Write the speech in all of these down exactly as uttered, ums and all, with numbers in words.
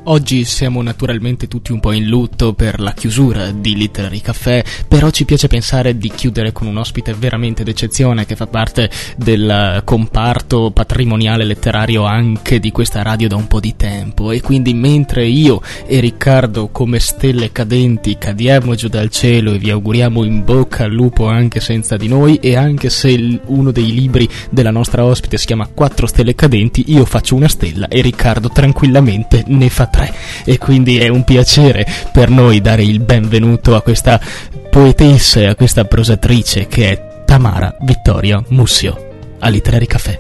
Oggi siamo naturalmente tutti un po' in lutto per la chiusura di Literary Café, però ci piace pensare di chiudere con un ospite veramente d'eccezione che fa parte del comparto patrimoniale letterario anche di questa radio da un po' di tempo, e quindi mentre io e Riccardo come stelle cadenti cadiamo giù dal cielo e vi auguriamo in bocca al lupo anche senza di noi, e anche se il, uno dei libri della nostra ospite si chiama Quattro stelle cadenti, io faccio una stella e Riccardo tranquillamente ne fa tre, e quindi è un piacere per noi dare il benvenuto a questa poetessa e a questa prosatrice che è Tamara Vittoria Mussio a Literary Café.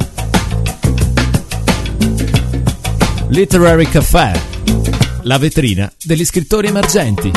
Literary Café, la vetrina degli scrittori emergenti.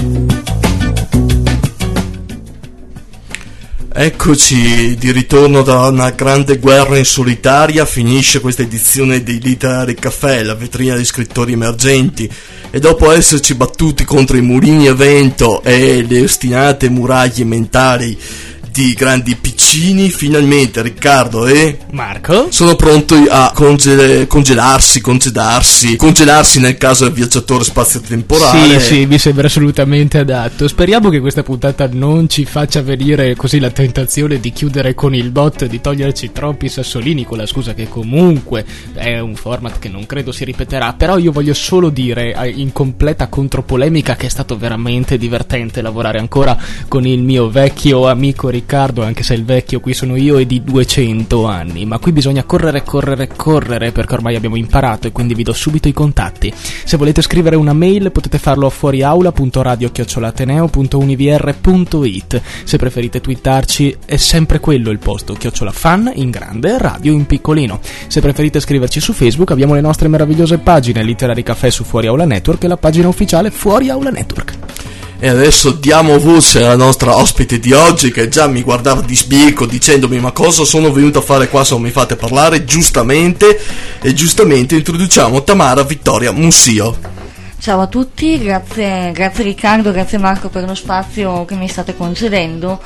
Eccoci di ritorno da una grande guerra in solitaria. Finisce questa edizione di Literary Café, la vetrina degli scrittori emergenti, e dopo esserci battuti contro i mulini a vento e le ostinate muraglie mentali di grandi piccini, finalmente Riccardo e Marco sono pronti a congele, congelarsi, congedarsi, congelarsi nel caso del viaggiatore spazio-temporale. Sì, sì, mi sembra assolutamente adatto. Speriamo che questa puntata non ci faccia venire così la tentazione di chiudere con il bot, di toglierci troppi sassolini, con la scusa che comunque è un format che non credo si ripeterà. Però io voglio solo dire, in completa contropolemica, che è stato veramente divertente lavorare ancora con il mio vecchio amico Riccardo, anche se il vecchio qui sono io e di duecento anni, ma qui bisogna correre, correre, correre, perché ormai abbiamo imparato, e quindi vi do subito i contatti. Se volete scrivere una mail potete farlo a fuoriaula punto radio chiocciola ateneo punto univr punto it. Se preferite twittarci è sempre quello il posto, chiocciola fan in grande, radio in piccolino. Se preferite scriverci su Facebook abbiamo le nostre meravigliose pagine, Literary Café su Fuori Aula Network e la pagina ufficiale Fuori Aula Network. E adesso diamo voce alla nostra ospite di oggi, che già mi guardava di sbieco dicendomi: ma cosa sono venuto a fare qua se non mi fate parlare? Giustamente, e giustamente introduciamo Tamara Vittoria Mussio. Ciao a tutti, grazie, grazie Riccardo, grazie Marco per lo spazio che mi state concedendo.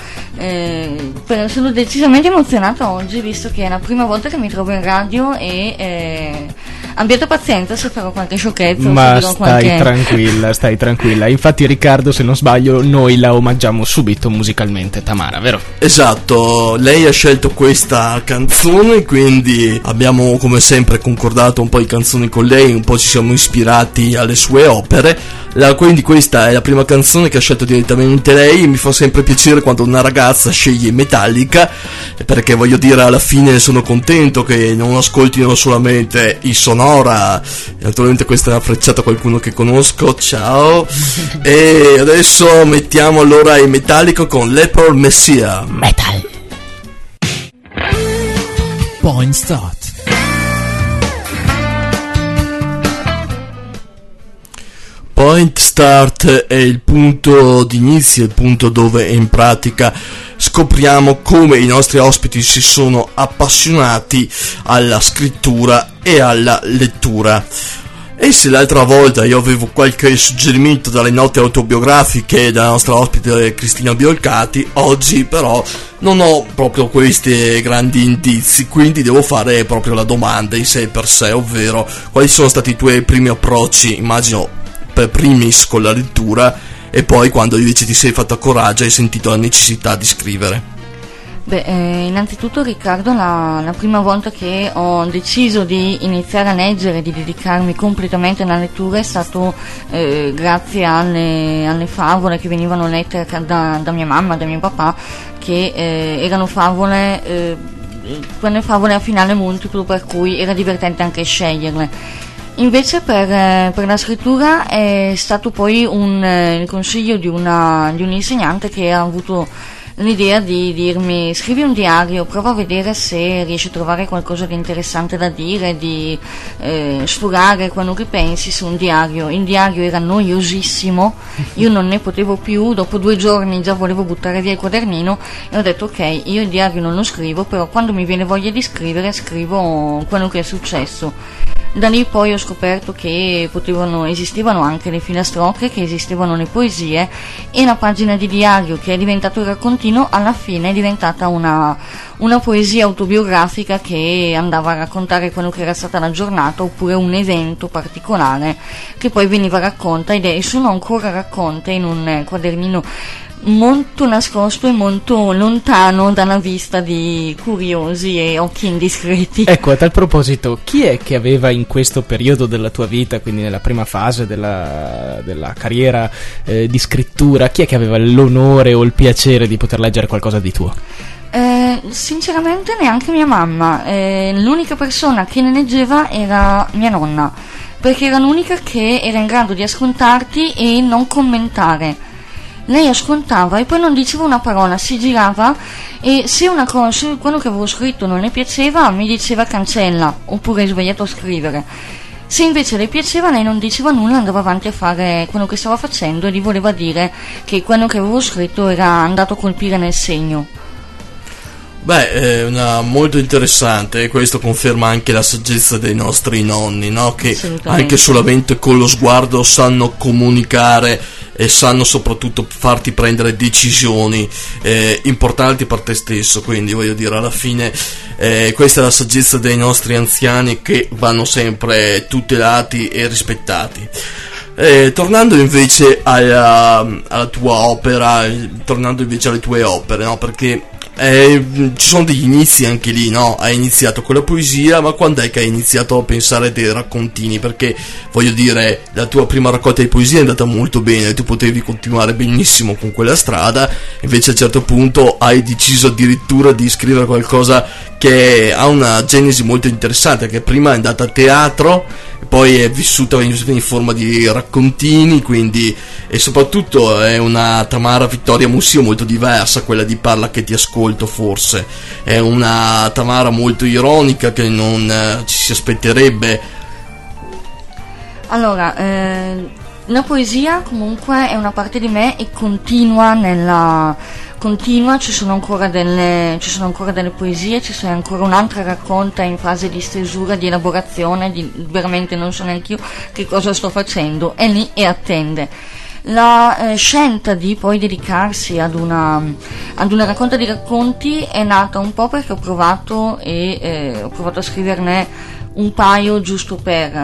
Eh, per, sono decisamente emozionata oggi, visto che è la prima volta che mi trovo in radio, e eh, abbiate pazienza se farò qualche sciocchezza. Ma se dirò stai qualche... tranquilla, stai tranquilla. Infatti Riccardo, se non sbaglio, noi la omaggiamo subito musicalmente, Tamara, vero? Esatto, lei ha scelto questa canzone, quindi abbiamo come sempre concordato un po' di canzoni con lei, un po' ci siamo ispirati alle sue opere. La, quindi questa è la prima canzone che ha scelto direttamente lei. Mi fa sempre piacere quando una ragazza sceglie Metallica, perché voglio dire, alla fine sono contento che non ascoltino solamente i Sonora. Naturalmente questa è una frecciata a qualcuno che conosco, ciao. E adesso mettiamo allora i Metallica con Leper Messiah. Metal Point Start. Point Start è il punto di inizio, il punto dove in pratica scopriamo come i nostri ospiti si sono appassionati alla scrittura e alla lettura. E se l'altra volta io avevo qualche suggerimento dalle note autobiografiche della nostra ospite Cristina Biolcati, oggi però non ho proprio questi grandi indizi, quindi devo fare proprio la domanda in sé per sé, ovvero quali sono stati i tuoi primi approcci, immagino per primis con la lettura, e poi quando invece ti sei fatto coraggio e hai sentito la necessità di scrivere. Beh, eh, innanzitutto Riccardo, la, la prima volta che ho deciso di iniziare a leggere, di dedicarmi completamente alla lettura, è stato eh, grazie alle, alle favole che venivano lette da, da mia mamma, da mio papà, che eh, erano favole, eh, quelle favole a finale multiplo, per cui era divertente anche sceglierle. Invece per, per la scrittura è stato poi un, il consiglio di, una, di un insegnante che ha avuto l'idea di dirmi: scrivi un diario, prova a vedere se riesci a trovare qualcosa di interessante da dire, di eh, sfogare quello che pensi su un diario. Il diario era noiosissimo, io non ne potevo più, dopo due giorni già volevo buttare via il quadernino, e ho detto: ok, io il diario non lo scrivo, però quando mi viene voglia di scrivere scrivo quello che è successo. Da lì poi ho scoperto che potevano, esistevano anche le filastrocche, che esistevano le poesie, e la pagina di diario, che è diventato il raccontino, alla fine è diventata una, una poesia autobiografica che andava a raccontare quello che era stata la giornata oppure un evento particolare che poi veniva racconta, ed è, sono ancora racconte in un quadernino molto nascosto e molto lontano dalla vista di curiosi e occhi indiscreti. Ecco, a tal proposito, chi è che aveva in questo periodo della tua vita, quindi nella prima fase della, della carriera eh, di scrittura, chi è che aveva l'onore o il piacere di poter leggere qualcosa di tuo? Eh, sinceramente neanche mia mamma, eh, l'unica persona che ne leggeva era mia nonna, perché era l'unica che era in grado di ascoltarti e non commentare. Lei ascoltava e poi non diceva una parola, si girava, e se una cosa, se quello che avevo scritto non le piaceva, mi diceva cancella, oppure hai sbagliato a scrivere. Se invece le piaceva, lei non diceva nulla, andava avanti a fare quello che stava facendo e gli voleva dire che quello che avevo scritto era andato a colpire nel segno. Beh, è una molto interessante, e questo conferma anche la saggezza dei nostri nonni, no? Che anche solamente con lo sguardo sanno comunicare e sanno soprattutto farti prendere decisioni eh, importanti per te stesso. Quindi voglio dire, alla fine eh, questa è la saggezza dei nostri anziani, che vanno sempre tutelati e rispettati. Eh, tornando invece alla, alla tua opera, tornando invece alle tue opere, no? Perché Eh, ci sono degli inizi anche lì, no? Hai iniziato con la poesia, ma quando è che hai iniziato a pensare dei raccontini? Perché voglio dire, la tua prima raccolta di poesia è andata molto bene, tu potevi continuare benissimo con quella strada, invece a un certo punto hai deciso addirittura di scrivere qualcosa che ha una genesi molto interessante, che prima è andata a teatro, poi è vissuta in, in forma di raccontini, quindi, e soprattutto è una Tamara Vittoria Mussio molto diversa, quella di Parla che ti ascolto. Forse è una Tamara molto ironica, che non eh, ci si aspetterebbe. Allora, eh, la poesia comunque è una parte di me e continua nella continua, ci sono ancora delle ci sono ancora delle poesie, ci sono ancora un'altra raccolta in fase di stesura, di elaborazione, di, veramente non so neanche io che cosa sto facendo, è lì e attende. La eh, scelta di poi dedicarsi ad una ad una raccolta di racconti è nata un po' perché ho provato e eh, ho provato a scriverne un paio giusto per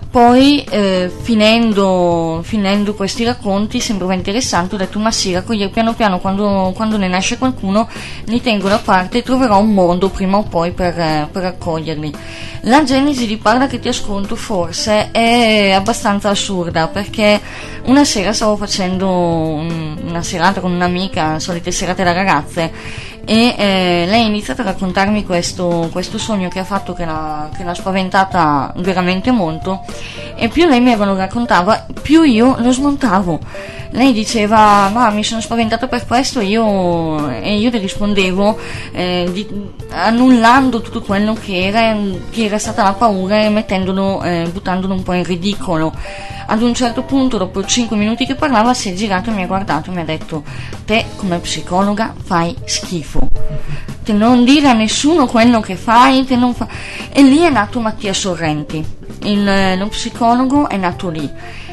poi eh, finendo, finendo questi racconti sembrava interessante, ho detto ma sì, raccogliere piano piano, quando, quando ne nasce qualcuno li tengo da parte e troverò un modo prima o poi per, eh, per raccoglierli. La genesi di Parla che ti ascolto forse è abbastanza assurda, perché una sera stavo facendo un, una serata con un'amica, solite serate da ragazze, e eh, lei ha iniziato a raccontarmi questo, questo sogno che ha fatto, che l'ha, che l'ha spaventata veramente molto, e più lei me lo raccontava più io lo smontavo. Lei diceva ma mi sono spaventata per questo, io, e io le rispondevo eh, di, annullando tutto quello che era, che era stata la paura e mettendolo, eh, buttandolo un po' in ridicolo. Ad un certo punto, dopo cinque minuti che parlava, si è girato e mi ha guardato e mi ha detto: te come psicologa fai schifo, te non dire a nessuno quello che fai, te non fa... E lì è nato Mattia Sorrenti, il, lo psicologo è nato lì.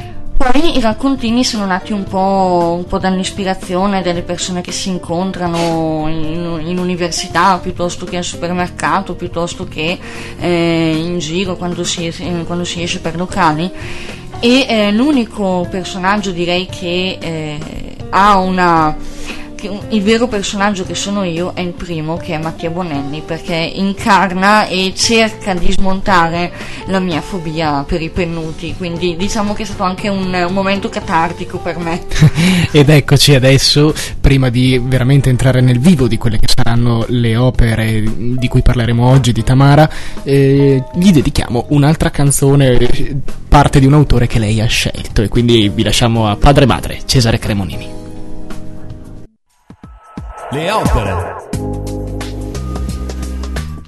Poi i raccontini sono nati un po', un po' dall'ispirazione delle persone che si incontrano in, in università, piuttosto che al supermercato, piuttosto che eh, in giro quando si, quando si esce per locali. E eh, l'unico personaggio, direi, che eh, ha una... il vero personaggio che sono io è il primo, che è Mattia Bonelli, perché incarna e cerca di smontare la mia fobia per i pennuti, quindi diciamo che è stato anche un, un momento catartico per me. Ed eccoci adesso, prima di veramente entrare nel vivo di quelle che saranno le opere di cui parleremo oggi di Tamara, eh, gli dedichiamo un'altra canzone, parte di un autore che lei ha scelto, e quindi vi lasciamo a padre e madre, Cesare Cremonini. Le opere.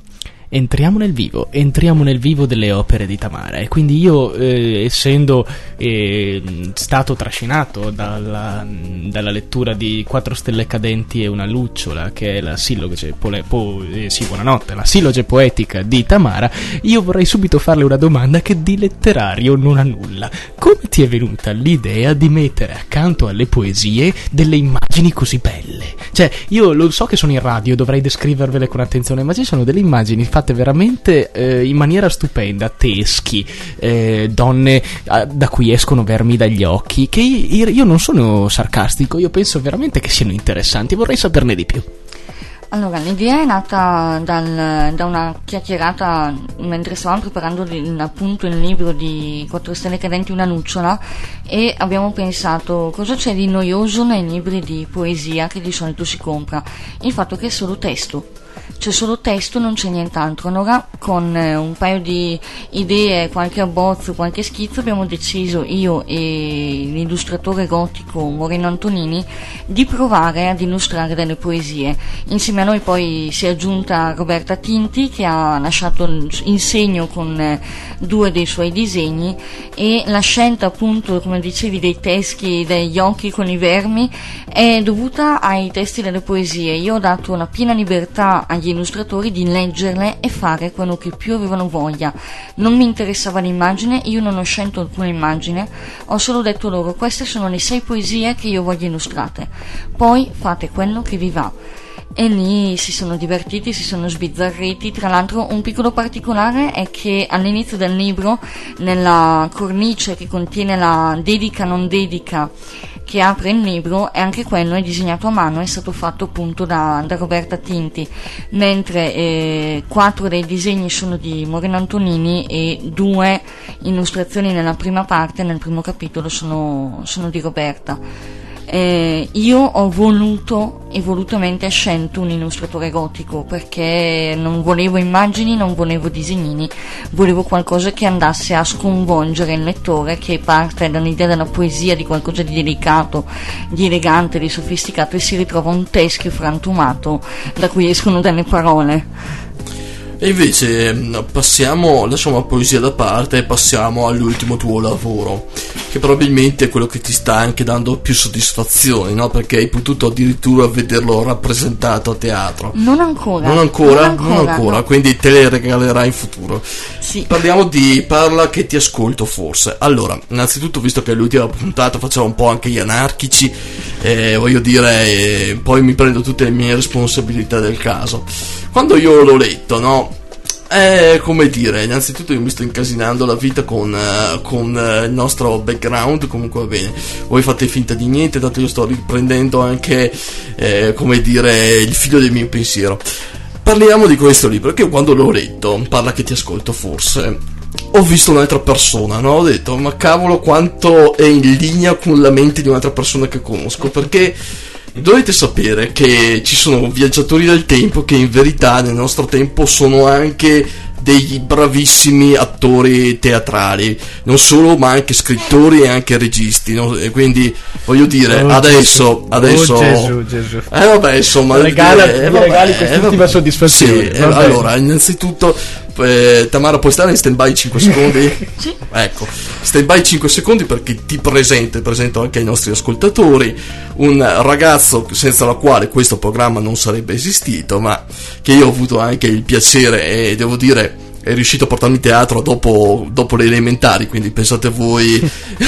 entriamo nel vivo, entriamo nel vivo delle opere di Tamara. E quindi io, eh, essendo eh, stato trascinato dalla, dalla lettura di Quattro stelle cadenti e una lucciola, che è la silloge pole, po, eh, sì, buonanotte, la silloge poetica di Tamara, io vorrei subito farle una domanda che di letterario non ha nulla. Come ti è venuta l'idea di mettere accanto alle poesie delle immagini così belle? Cioè, io lo so che sono in radio, dovrei descrivervele con attenzione, ma ci sono delle immagini fatte veramente eh, in maniera stupenda, teschi, eh, donne eh, da cui escono vermi dagli occhi, che io, io non sono sarcastico, io penso veramente che siano interessanti, vorrei saperne di più. Allora, l'idea è nata dal, da una chiacchierata mentre stavamo preparando il, appunto il libro di Quattro stelle cadenti, una lucciola, e abbiamo pensato cosa c'è di noioso nei libri di poesia che di solito si compra. Il fatto che è solo testo. C'è solo testo, non c'è nient'altro. Allora, con eh, un paio di idee, qualche abbozzo, qualche schizzo, abbiamo deciso, io e l'illustratore gotico Moreno Antonini, di provare ad illustrare delle poesie. Insieme a noi poi si è aggiunta Roberta Tinti, che ha lasciato il segno con eh, due dei suoi disegni, e la scelta, appunto, come dicevi, dei teschi, degli occhi con i vermi, è dovuta ai testi delle poesie. Io ho dato la piena libertà agli illustratori di leggerle e fare quello che più avevano voglia. Non mi interessava l'immagine, io non ho scelto alcuna immagine, ho solo detto loro: queste sono le sei poesie che io voglio illustrate, poi fate quello che vi va. E lì si sono divertiti, si sono sbizzarriti. Tra l'altro, un piccolo particolare è che all'inizio del libro, nella cornice che contiene la dedica non dedica che apre il libro, e anche quello è disegnato a mano, è stato fatto appunto da, da Roberta Tinti, mentre eh, quattro dei disegni sono di Moreno Antonini e due illustrazioni nella prima parte, nel primo capitolo, sono, sono di Roberta. Eh, io ho voluto e volutamente scelto un illustratore gotico, perché non volevo immagini, non volevo disegnini, volevo qualcosa che andasse a sconvolgere il lettore, che parte dall'idea della poesia, di qualcosa di delicato, di elegante, di sofisticato, e si ritrova un teschio frantumato da cui escono delle parole. E invece passiamo, lasciamo la poesia da parte e passiamo all'ultimo tuo lavoro, che probabilmente è quello che ti sta anche dando più soddisfazioni, no? Perché hai potuto addirittura vederlo rappresentato a teatro. Non ancora. Non ancora? Non ancora, non ancora no. Quindi te le regalerai in futuro. Sì. Parliamo di Parla che ti ascolto forse. Allora, innanzitutto, visto che è l'ultima puntata, facciamo un po' anche gli anarchici, eh, voglio dire, eh, poi mi prendo tutte le mie responsabilità del caso. Quando io l'ho letto, no? Eh, come dire, innanzitutto io mi sto incasinando la vita con, uh, con uh, il nostro background, comunque va bene, voi fate finta di niente, dato io sto riprendendo anche, eh, come dire, il filo del mio pensiero. Parliamo di questo libro, che io quando l'ho letto, Parla che ti ascolto forse, ho visto un'altra persona, no? Ho detto, ma cavolo, quanto è in linea con la mente di un'altra persona che conosco, perché dovete sapere che ci sono viaggiatori del tempo che in verità nel nostro tempo sono anche dei bravissimi attori teatrali, non solo, ma anche scrittori e anche registi, no? E quindi voglio dire, oh, adesso Gesù. adesso oh, Gesù, Gesù. eh vabbè, insomma, regala, eh, mi regali quest'ultima eh, soddisfazione. Sì, eh, allora, innanzitutto eh, Tamara, puoi stare in stand by cinque secondi? Sì. Ecco, stand by cinque secondi perché ti presento e presento anche ai nostri ascoltatori un ragazzo senza la quale questo programma non sarebbe esistito, ma che io ho avuto anche il piacere, e devo dire è riuscito a portarmi in teatro dopo, dopo le elementari, quindi pensate voi.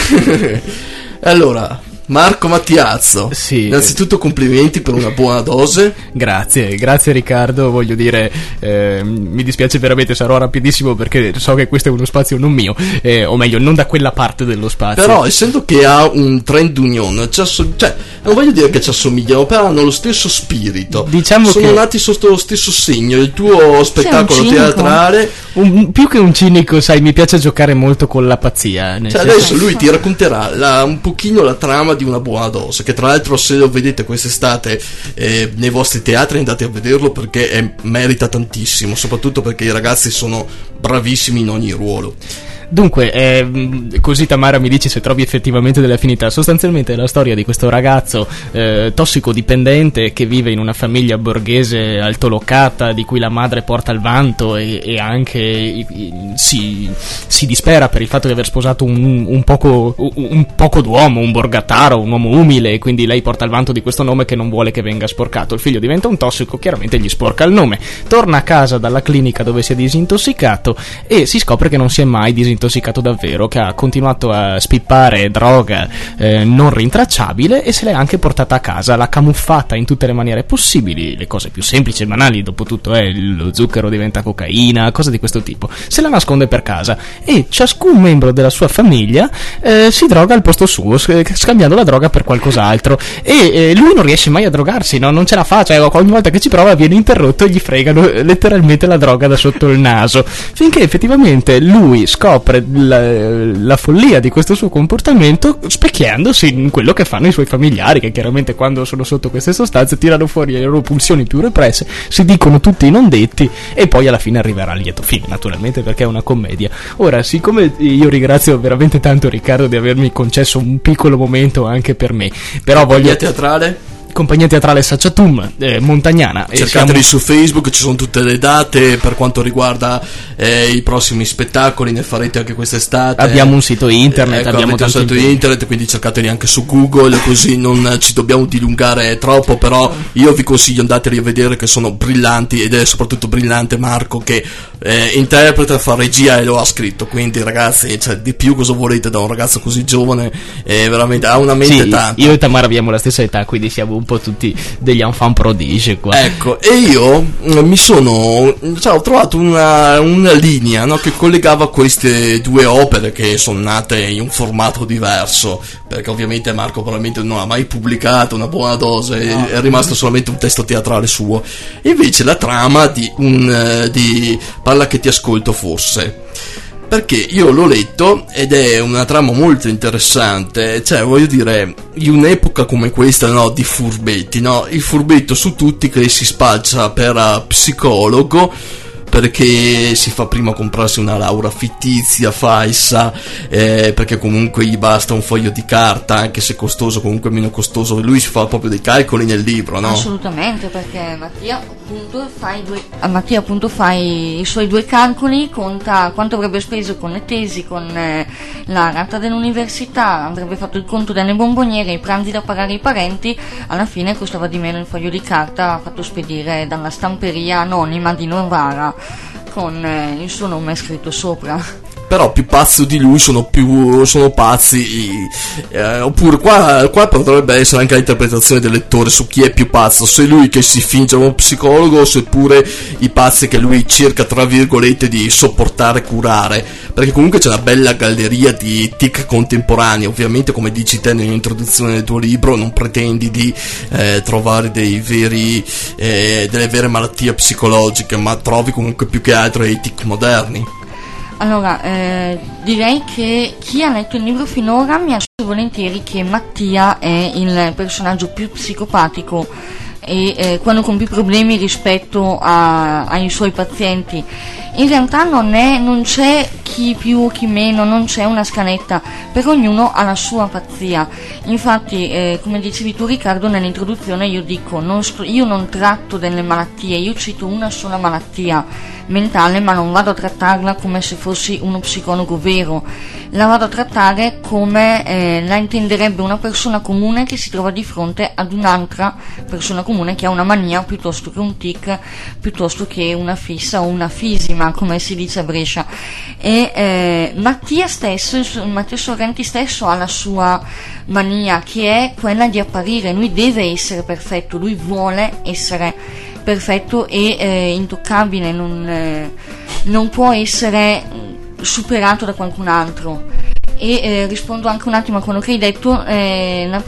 Allora, Marco Mattiazzo, sì. Innanzitutto complimenti per una buona dose. Grazie, grazie Riccardo, voglio dire, eh, mi dispiace veramente, sarò rapidissimo perché so che questo è uno spazio non mio, eh, o meglio, non da quella parte dello spazio. Però essendo che ha un trade union, cioè, cioè non voglio dire che ci assomigliano, però hanno lo stesso spirito. Diciamo sono che nati sotto lo stesso segno, il tuo spettacolo teatrale. Un, più che un cinico, sai, mi piace giocare molto con la pazzia. Cioè adesso lui ti racconterà la, un pochino la trama di una buona dose, che tra l'altro se lo vedete quest'estate eh, nei vostri teatri andate a vederlo, perché è, merita tantissimo, soprattutto perché i ragazzi sono bravissimi in ogni ruolo. Dunque, eh, così Tamara mi dici se trovi effettivamente delle affinità. Sostanzialmente è la storia di questo ragazzo eh, tossicodipendente che vive in una famiglia borghese altolocata, di cui la madre porta il vanto e, e anche i, i, si, si dispera per il fatto di aver sposato un, un, poco, un, un poco d'uomo, un borgataro, un uomo umile, e quindi lei porta il vanto di questo nome che non vuole che venga sporcato. Il figlio diventa un tossico, chiaramente gli sporca il nome, torna a casa dalla clinica dove si è disintossicato e si scopre che non si è mai disintossicato davvero, che ha continuato a spippare droga eh, non rintracciabile e se l'è anche portata a casa, l'ha camuffata in tutte le maniere possibili, le cose più semplici e banali, dopo tutto è lo zucchero diventa cocaina, cose di questo tipo, se la nasconde per casa e ciascun membro della sua famiglia eh, si droga al posto suo, scambiando la droga per qualcos'altro, e eh, lui non riesce mai a drogarsi, no? Non ce la fa, cioè ogni volta che ci prova viene interrotto e gli fregano letteralmente la droga da sotto il naso, finché effettivamente lui scopre La, la follia di questo suo comportamento specchiandosi in quello che fanno i suoi familiari, che chiaramente quando sono sotto queste sostanze tirano fuori le loro pulsioni più represse, si dicono tutti i non detti e poi alla fine arriverà al lieto fine, naturalmente, perché è una commedia. Ora, siccome io ringrazio veramente tanto Riccardo di avermi concesso un piccolo momento anche per me, però voglio... teatrale? Compagnia Teatrale Sacciatum, eh, Montagnana. Cercateli siamo... su Facebook, ci sono tutte le date per quanto riguarda eh, i prossimi spettacoli, ne farete anche quest'estate. Abbiamo un sito internet, ecco, abbiamo un sito internet, quindi cercateli anche su Google, così non ci dobbiamo dilungare troppo, però io vi consiglio andateli a vedere, che sono brillanti, ed è soprattutto brillante Marco che eh, interpreta, fa regia e lo ha scritto, quindi ragazzi, cioè, di più cosa volete da un ragazzo così giovane, eh, veramente ha una mente sì, tanta. Io e Tamara abbiamo la stessa età, quindi siamo un po' tutti degli enfant prodige qua. Ecco, e io mi sono, cioè, ho trovato una, una linea, no, che collegava queste due opere che sono nate in un formato diverso, perché ovviamente Marco probabilmente non ha mai pubblicato una buona dose, no. È rimasto solamente un testo teatrale suo. Invece la trama di un di Parla che ti ascolto fosse, perché io l'ho letto ed è una trama molto interessante, cioè voglio dire, in un'epoca come questa, no, di furbetti, no, il furbetto su tutti che si spaccia per uh, psicologo, perché si fa prima comprarsi una laurea fittizia, falsa, eh, perché comunque gli basta un foglio di carta, anche se costoso, comunque meno costoso. Lui si fa proprio dei calcoli nel libro, no? Assolutamente, perché Mattia appunto fa i, due, Mattia, appunto, fa i, i suoi due calcoli, conta quanto avrebbe speso con le tesi, con eh, la rata dell'università, avrebbe fatto il conto delle bomboniere, i pranzi da pagare ai parenti, alla fine costava di meno il foglio di carta fatto spedire dalla stamperia anonima di Novara con eh, il suo nome scritto sopra. Però più pazzo di lui sono più sono pazzi eh, oppure qua, qua potrebbe essere anche l'interpretazione del lettore su chi è più pazzo, se lui che si finge uno psicologo, seppure i pazzi che lui cerca tra virgolette di sopportare e curare, perché comunque c'è una bella galleria di tic contemporanei. Ovviamente, come dici te nell'introduzione del tuo libro, non pretendi di eh, trovare dei veri eh, delle vere malattie psicologiche, ma trovi comunque più che altro i tic moderni. Allora, eh, direi che chi ha letto il libro finora mi ha detto volentieri che Mattia è il personaggio più psicopatico e eh, quello con più problemi rispetto a, ai suoi pazienti. In realtà non, è, non c'è chi più o chi meno, non c'è una scaletta, per ognuno ha la sua pazzia. Infatti, eh, come dicevi tu Riccardo, nell'introduzione io dico, non sto, io non tratto delle malattie, io cito una sola malattia mentale, ma non vado a trattarla come se fossi uno psicologo vero, la vado a trattare come eh, la intenderebbe una persona comune che si trova di fronte ad un'altra persona comune che ha una mania piuttosto che un tic, piuttosto che una fissa o una fisima, come si dice a Brescia. E eh, Mattia stesso, Matteo Sorrenti stesso ha la sua mania, che è quella di apparire. Lui deve essere perfetto, lui vuole essere perfetto e eh, intoccabile, non, eh, non può essere superato da qualcun altro. E eh, rispondo anche un attimo a quello che hai detto, eh, la,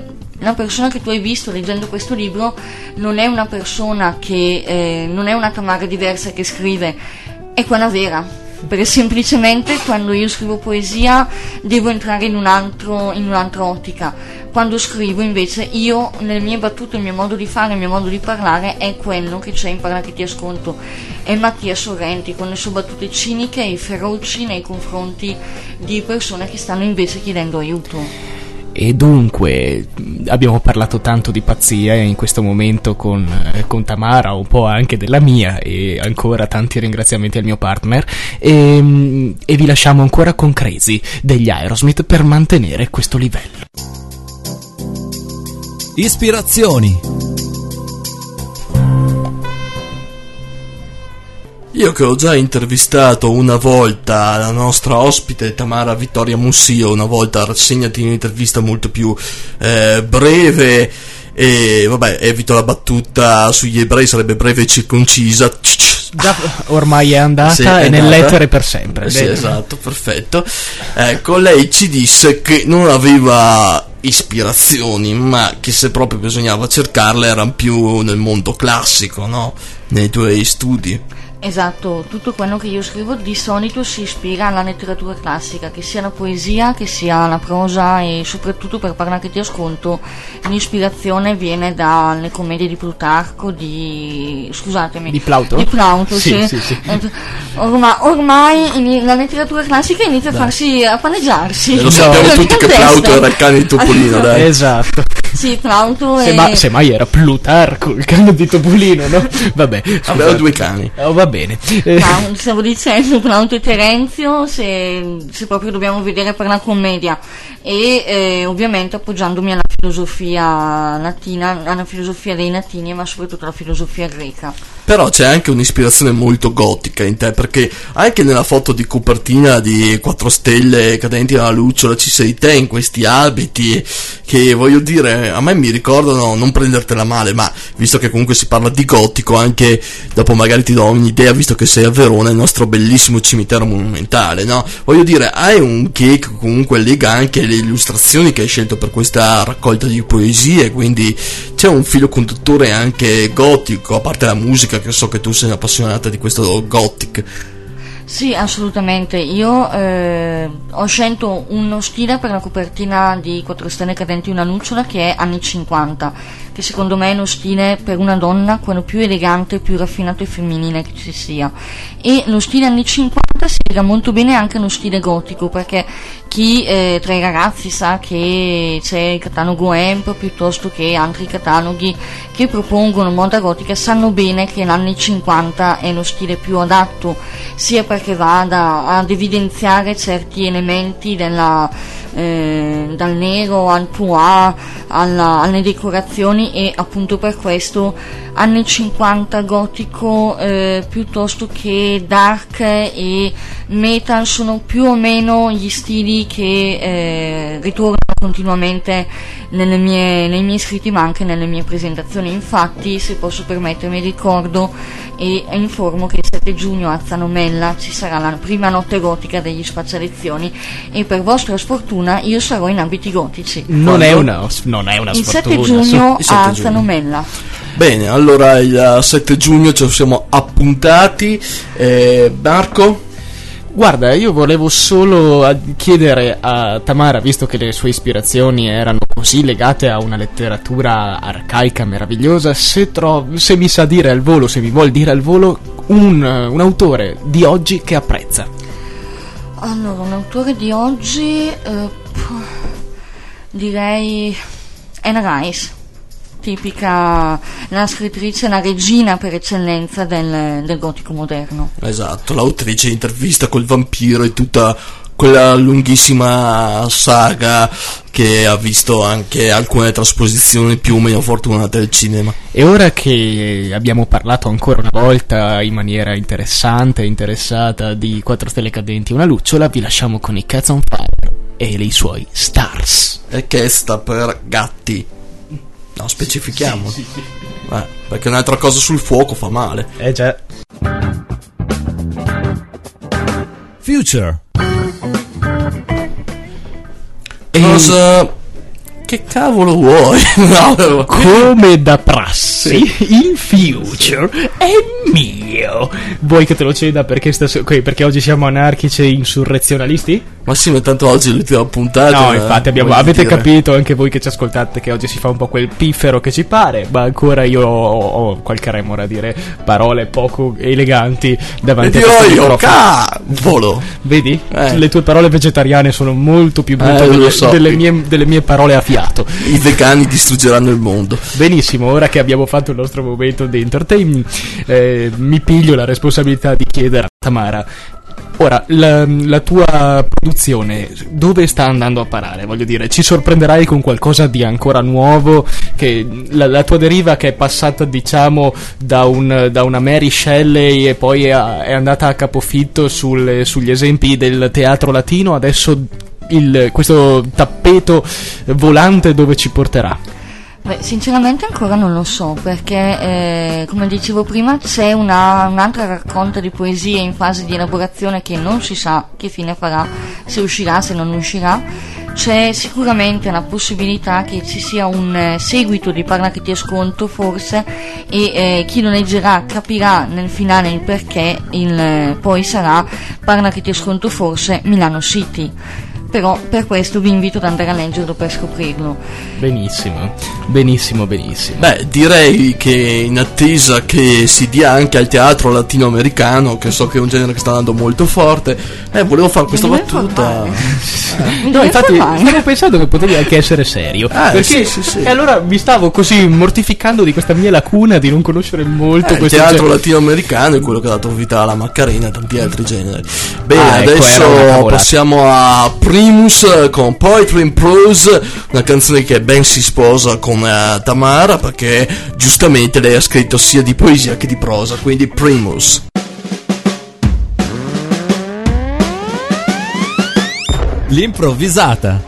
la persona che tu hai visto leggendo questo libro non è una persona che eh, non è una Tamara diversa che scrive, è quella vera. perché semplicemente quando io scrivo poesia devo entrare in un altro, in un'altra ottica. Quando scrivo invece io, nelle mie battute, il mio modo di fare, il mio modo di parlare è quello che c'è in Parla che ti ascolto. È Mattia Sorrenti con le sue battute ciniche e feroci nei confronti di persone che stanno invece chiedendo aiuto. E dunque abbiamo parlato tanto di pazzia in questo momento con, eh, con Tamara, un po' anche della mia, e ancora tanti ringraziamenti al mio partner, e, e vi lasciamo ancora con Crazy degli Aerosmith per mantenere questo livello. Ispirazioni. Io che ho già intervistato una volta la nostra ospite Tamara Vittoria Mussio, una volta rassegnati un'intervista molto più eh, breve, e vabbè, evito la battuta sugli ebrei, sarebbe breve e circoncisa. Già ormai è andata, sì, è, è nell'etere per sempre. Sì, esatto, perfetto. Ecco, lei ci disse che non aveva ispirazioni, ma che se proprio bisognava cercarle erano più nel mondo classico, no? Nei tuoi studi. Esatto, tutto quello che io scrivo di solito si ispira alla letteratura classica, che sia la poesia, che sia la prosa, e soprattutto per Parla che ti ascolto l'ispirazione viene dalle commedie di Plutarco, di scusatemi Di Plauto? Di Plauto, sì, sì. sì, sì. Ormai, ormai la letteratura classica inizia dai. a farsi a paneggiarsi. E lo sappiamo no. tutti che Plauto era il cane di Topolino, dai. Esatto. Sì, Plauto se è... ma, Semmai era Plutarco, il cane di Topolino, no? Vabbè. Aveva due cani. Oh, va bene. No, stavo dicendo Plauto e Terenzio, se, se proprio dobbiamo vedere per la commedia, e eh, ovviamente appoggiandomi alla filosofia latina, alla filosofia dei latini, ma soprattutto alla filosofia greca. Però c'è anche un'ispirazione molto gotica in te, perché anche nella foto di copertina di Quattro Stelle cadenti dalla lucciola ci sei te in questi abiti che, voglio dire, a me mi ricordano, non prendertela male, ma visto che comunque si parla di gotico, anche dopo magari ti do un'idea, visto che sei a Verona, il nostro bellissimo cimitero monumentale, no? Voglio dire, hai un che comunque lega anche le illustrazioni che hai scelto per questa raccolta di poesie, quindi c'è un filo conduttore anche gotico, a parte la musica, che so che tu sei appassionata di questo gothic. Sì, assolutamente. Io eh, ho scelto uno stile per la copertina di Quattro Stelle cadenti una lucciola che è anni cinquanta, che secondo me è lo stile per una donna quello più elegante, più raffinato e femminile che ci sia. E lo stile anni cinquanta si lega molto bene anche allo stile gotico, perché chi eh, tra i ragazzi sa che c'è il catalogo E M P piuttosto che altri cataloghi che propongono moda gotica, sanno bene che l'anni cinquanta è lo stile più adatto, sia perché vada ad evidenziare certi elementi della, eh, dal nero al pois alla, alle decorazioni, e appunto per questo anni cinquanta gotico eh, piuttosto che dark e metal sono più o meno gli stili che eh, ritornano continuamente nelle mie, nei miei scritti, ma anche nelle mie presentazioni. Infatti, se posso permettermi, ricordo e informo che il sette giugno a Zanomella ci sarà la prima notte gotica degli Spaccialezioni, e per vostra sfortuna io sarò in abiti gotici. Non è una, non è una il sfortuna. sette giugno il sette a giugno. Zanomella. Bene, allora il sette giugno ci siamo appuntati. eh, Marco? Guarda, io volevo solo chiedere a Tamara, visto che le sue ispirazioni erano così legate a una letteratura arcaica meravigliosa, se, tro- se mi sa dire al volo, se mi vuol dire al volo, un, un autore di oggi che apprezza. Allora, un autore di oggi, eh, direi Anne Rice, tipica, la scrittrice, la regina per eccellenza del, del gotico moderno. Esatto, l'autrice di Intervista col vampiro e tutta quella lunghissima saga che ha visto anche alcune trasposizioni più o meno fortunate del cinema. E ora che abbiamo parlato ancora una volta in maniera interessante e interessata di Quattro Stelle cadenti una lucciola, vi lasciamo con i Cats on Fire e i suoi Stars. E che sta per gatti. No, specifichiamo. Sì, sì, sì. Eh, perché un'altra cosa sul fuoco fa male. Eh già. Future. E cosa che cavolo vuoi? No, come da prassi, il future è mio. Vuoi che te lo ceda perché, stas- perché oggi siamo anarchici e insurrezionalisti? ma sì, ma tanto oggi è l'ultima puntata. No, infatti abbiamo, voglio avete dire. capito anche voi che ci ascoltate che oggi si fa un po' quel piffero che ci pare, ma ancora io ho, ho qualche remora a dire parole poco eleganti E davanti a dirò questo io, microfono. cavolo. Vedi? Eh. Le tue parole vegetariane sono molto più brutte Eh, lo delle, so. delle mie, delle mie parole a fiato. I vegani distruggeranno il mondo. Benissimo, ora che abbiamo fatto il nostro momento di entertainment, eh, mi piglio la responsabilità di chiedere a Tamara. Ora, la, la tua produzione dove sta andando a parare? Voglio dire, ci sorprenderai con qualcosa di ancora nuovo? Che la, la tua deriva che è passata, diciamo, da, un, da una Mary Shelley e poi è, è andata a capofitto sul, sugli esempi del teatro latino, adesso il, questo tappeto volante dove ci porterà? Beh, sinceramente ancora non lo so, perché eh, come dicevo prima c'è una, un'altra raccolta di poesie in fase di elaborazione che non si sa che fine farà, se uscirà, se non uscirà. C'è sicuramente la possibilità che ci sia un eh, seguito di Parla che ti ascolto forse, e eh, chi lo leggerà capirà nel finale il perché, il, eh, poi sarà Parla che ti ascolto forse Milano City. Però per questo vi invito ad andare a leggerlo per scoprirlo. Benissimo, benissimo, benissimo. Beh, direi che in attesa che si dia anche al teatro latinoamericano, che so che è un genere che sta andando molto forte, eh, volevo fare questa Mi battuta. Mi No, devi infatti informare. stavo pensando che potevi anche essere serio, Ah, perché sì, sì, sì. e allora mi stavo così mortificando di questa mia lacuna di non conoscere molto Eh, il questo teatro genere. latinoamericano è quello che ha dato vita alla Macarena e tanti altri generi. Bene, Ah, ecco, adesso era una cavolata. passiamo a Primus con Poetry in Prose, una canzone che ben si sposa con eh, Tamara, perché giustamente lei ha scritto sia di poesia che di prosa, quindi Primus. L'improvvisata.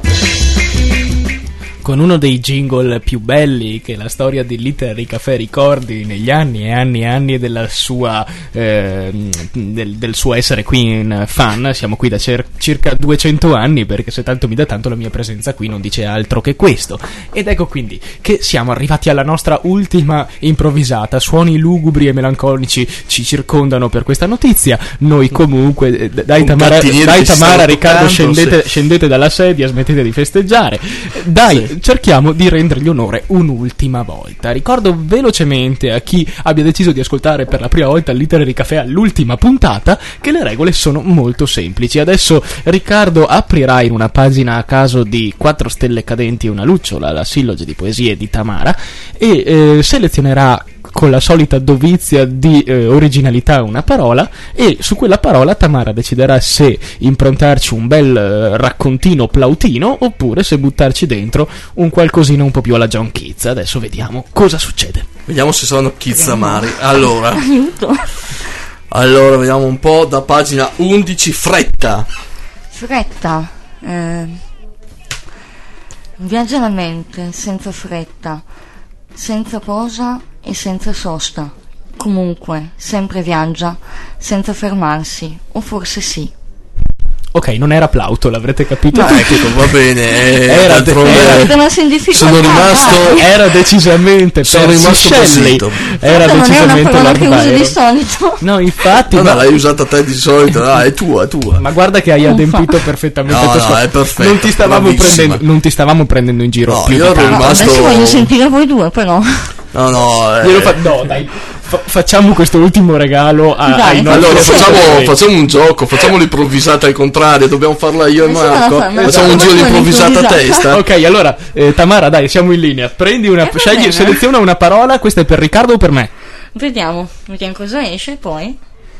Con uno dei jingle più belli che la storia di Literary Café ricordi negli anni e anni e anni della sua eh, del, del suo essere Queen fan. Siamo qui da cer- circa duecento anni, perché se tanto mi dà tanto la mia presenza qui non dice altro che questo. Ed ecco quindi che siamo arrivati alla nostra ultima improvvisata. Suoni lugubri e melanconici ci circondano per questa notizia. Noi comunque eh, dai Un Tamara, gattiniere dai che ci Tamara stava Riccardo, toccando, scendete, sì. scendete dalla sedia, smettete di festeggiare. Dai, Sì. cerchiamo di rendergli onore un'ultima volta. Ricordo velocemente a chi abbia deciso di ascoltare per la prima volta il Literary Café all'ultima puntata che le regole sono molto semplici. Adesso Riccardo aprirà in una pagina a caso di quattro stelle cadenti e una lucciola la silloge di poesie di Tamara e eh, selezionerà con la solita dovizia di eh, originalità una parola, e su quella parola Tamara deciderà se improntarci un bel eh, raccontino plautino oppure se buttarci dentro un qualcosina un po' più alla John Keats. Adesso vediamo cosa succede. Vediamo se saranno Kizzamari. Allora, Aiuto. allora vediamo un po' da pagina undici, fretta. Fretta. Eh, viaggia la mente senza fretta, senza posa e senza sosta. Comunque, sempre viaggia, senza fermarsi, o forse sì. Ok, non era Plauto, l'avrete capito Ah, tutti. ecco, va bene. eh, Era- d'altronde- era- Te la sei in difficoltà, sono rimasto- dai. Era decisamente Sono Percy rimasto Shelley. basito. Era Questa non è una decisamente parola Lord che usi di Byron. solito. No, infatti, No, no, ma, l'hai usata te di solito. Ah, è tua, è tua. ma guarda che hai Uffa. adempito perfettamente. No, per no, sua- è perfetta, non ti stavamo bravissima. prendendo, non ti stavamo prendendo in giro No, più io di ero tanto. No, rimasto- adesso voglio sentire voi due, però. No, no. eh. Glielo fa- no, dai, fa- facciamo questo ultimo regalo a, Dai, ai nostri Allora facciamo, ascoltatori. facciamo un gioco, facciamo l'improvvisata al contrario, dobbiamo farla io e Adesso me la Marco. fa- me la Facciamo fa- un giro di come improvvisata a l'improvvisata. testa. Ok, allora, eh, Tamara, dai, siamo in linea. Prendi una, Eh, va scegli, bene. seleziona una parola. Questa è per Riccardo o per me? Vediamo, vediamo cosa esce poi.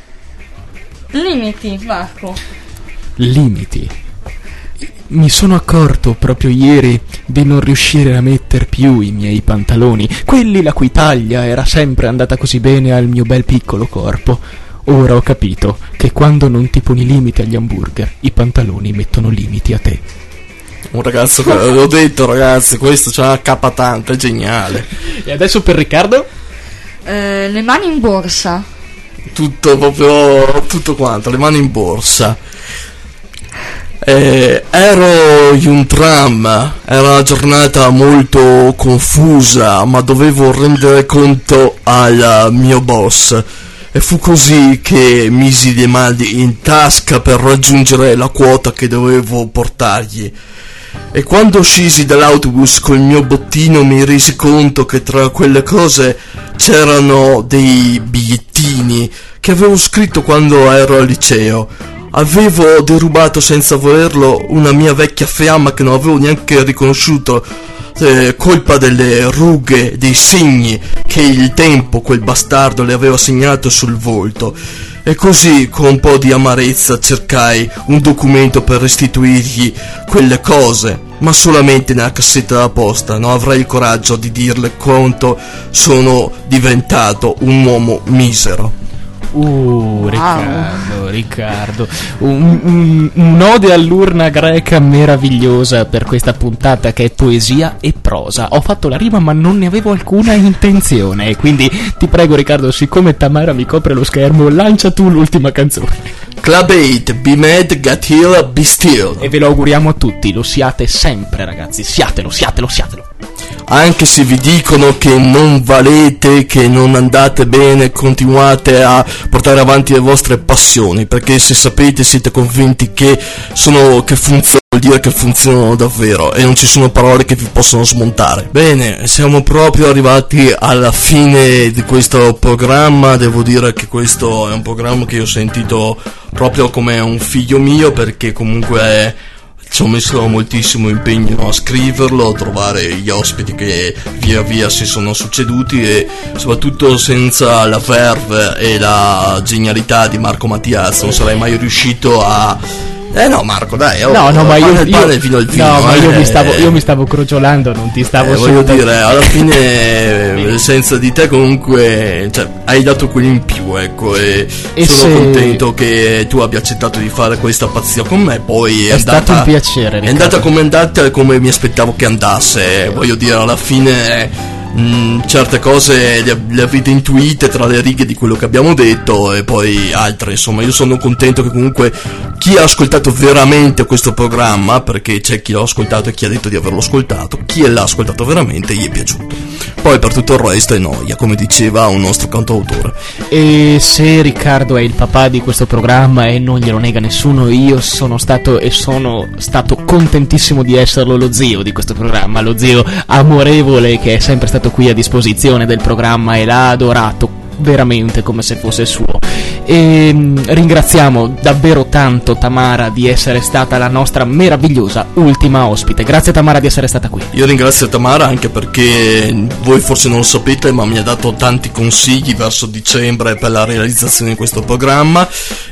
Limiti, Marco. Limiti. Mi sono accorto proprio ieri di non riuscire a metter più i miei pantaloni, quelli la cui taglia era sempre andata così bene al mio bel piccolo corpo. Ora ho capito che quando non ti poni limiti agli hamburger, i pantaloni mettono limiti a te. Un ragazzo, che- l'ho detto ragazzi, questo c'ha una capa tanta, è geniale. E adesso per Riccardo? Eh, le mani in borsa. Tutto proprio, tutto quanto, le mani in borsa. Eh, ero in un tram, era una giornata molto confusa, ma dovevo rendere conto al mio boss. E fu così che misi le mani in tasca per raggiungere la quota che dovevo portargli. E quando uscisi dall'autobus col mio bottino mi resi conto che tra quelle cose c'erano dei bigliettini che avevo scritto quando ero al liceo. Avevo derubato senza volerlo una mia vecchia fiamma che non avevo neanche riconosciuto, eh, colpa delle rughe, dei segni che il tempo, quel bastardo, le aveva segnato sul volto. E così, con un po' di amarezza, cercai un documento per restituirgli quelle cose, ma solamente nella cassetta della posta. Non avrei il coraggio di dirle quanto sono diventato un uomo misero. Uh, Riccardo, Riccardo, un, un, un'ode all'urna greca meravigliosa per questa puntata che è poesia e prosa. Ho fatto la rima ma non ne avevo alcuna intenzione, quindi ti prego Riccardo, siccome Tamara mi copre lo schermo, lancia tu l'ultima canzone. Club eight, be mad, get here, be still. E ve lo auguriamo a tutti, lo siate sempre ragazzi, siatelo, siatelo, siatelo. Anche se vi dicono che non valete, che non andate bene, continuate a portare avanti le vostre passioni, perché se sapete, siete convinti che sono che funzionano, vuol dire che funzionano davvero e non ci sono parole che vi possono smontare. Bene, siamo proprio arrivati alla fine di questo programma. Devo dire che questo è un programma che io ho sentito proprio come un figlio mio, perché comunque è ci ho messo moltissimo impegno a scriverlo, a trovare gli ospiti che via via si sono succeduti e soprattutto senza la verve e la genialità di Marco Mattias non sarei mai riuscito a... Eh no Marco dai, oh, no no ma io, il pane, io, il vino, il vino, no, eh, ma io eh, mi stavo io mi stavo crociolando, non ti stavo eh, voglio dire, alla fine senza di te comunque, cioè, hai dato quello in più, ecco, e, e sono se... contento che tu abbia accettato di fare questa pazzia con me. Poi è, è andata, stato un piacere, Riccardo. È andata come è andata, come mi aspettavo che andasse, voglio dire, alla fine Mm, certe cose le, le avete intuite tra le righe di quello che abbiamo detto, e poi altre, insomma, io sono contento che comunque chi ha ascoltato veramente questo programma, perché c'è chi l'ha ascoltato e chi ha detto di averlo ascoltato, chi l'ha ascoltato veramente gli è piaciuto. Poi per tutto il resto è noia, come diceva un nostro cantautore. E se Riccardo è il papà di questo programma e non glielo nega nessuno, io sono stato e sono stato contentissimo di esserlo lo zio di questo programma, lo zio amorevole che è sempre stato qui a disposizione del programma e l'ha adorato veramente come se fosse suo. E ringraziamo davvero tanto Tamara di essere stata la nostra meravigliosa ultima ospite. Grazie Tamara di essere stata qui. Io ringrazio Tamara anche perché voi forse non lo sapete, ma mi ha dato tanti consigli verso dicembre per la realizzazione di questo programma,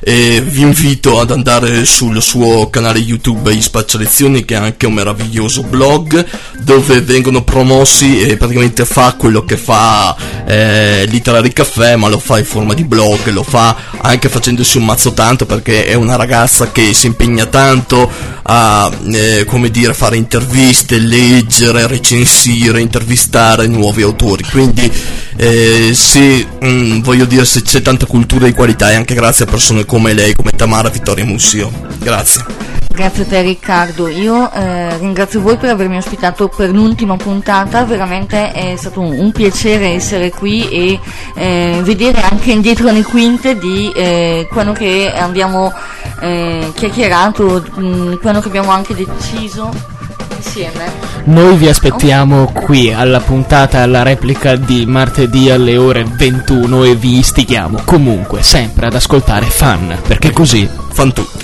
e vi invito ad andare sul suo canale YouTube Gli Spaccialezioni, che è anche un meraviglioso blog dove vengono promossi, e praticamente fa quello che fa eh, Literary Caffè, ma lo fa in forma di blog, lo fa anche facendosi un mazzo tanto, perché è una ragazza che si impegna tanto a eh, come dire, fare interviste, leggere, recensire, intervistare nuovi autori. Quindi eh, se mh, voglio dire, se c'è tanta cultura di qualità è anche grazie a persone come lei, come Tamara Vittoria Mussio. Grazie. Grazie a te Riccardo, io eh, ringrazio voi per avermi ospitato per l'ultima puntata, veramente è stato un, un piacere essere qui e eh, vedere anche indietro le quinte di eh, quello che abbiamo eh, chiacchierato, mh, quello che abbiamo anche deciso insieme. Noi vi aspettiamo qui alla puntata, alla replica di martedì alle ore ventuno, e vi istighiamo comunque sempre ad ascoltare Fan, perché così fan tutti.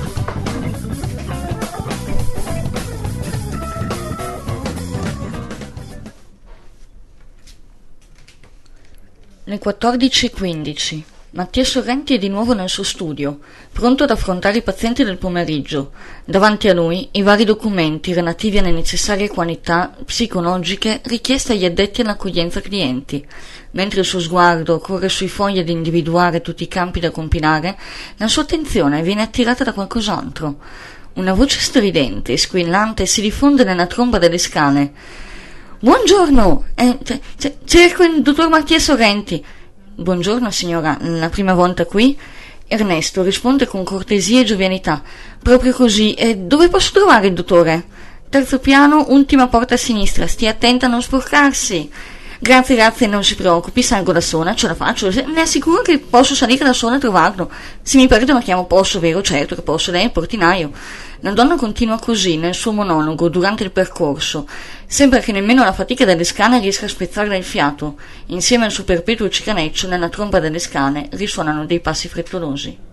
Le quattordici e quindici. Mattia Sorrenti è di nuovo nel suo studio, pronto ad affrontare i pazienti del pomeriggio. Davanti a lui i vari documenti relativi alle necessarie qualità psicologiche richieste agli addetti all'accoglienza clienti. Mentre il suo sguardo corre sui fogli ad individuare tutti i campi da compilare, la sua attenzione viene attirata da qualcos'altro. Una voce stridente e squillante si diffonde nella tromba delle scale. «Buongiorno! Eh, c- c- cerco il dottor Mattia Sorrenti». «Buongiorno signora, la prima volta qui?» Ernesto risponde con cortesia e giovianità. Proprio così. E dove posso trovare il dottore? Terzo piano, ultima porta a sinistra. Stia attenta a non sporcarsi. Grazie, grazie, non si preoccupi, salgo da sola, ce la faccio. Ne assicuro che posso salire da sola a trovarlo. Se mi perdono chiamo posso, vero? Certo che posso, lei è il portinaio. La donna continua così nel suo monologo durante il percorso. Sembra che nemmeno la fatica delle scale riesca a spezzarle il fiato. Insieme al suo perpetuo cicaneccio nella tromba delle scale risuonano dei passi frettolosi.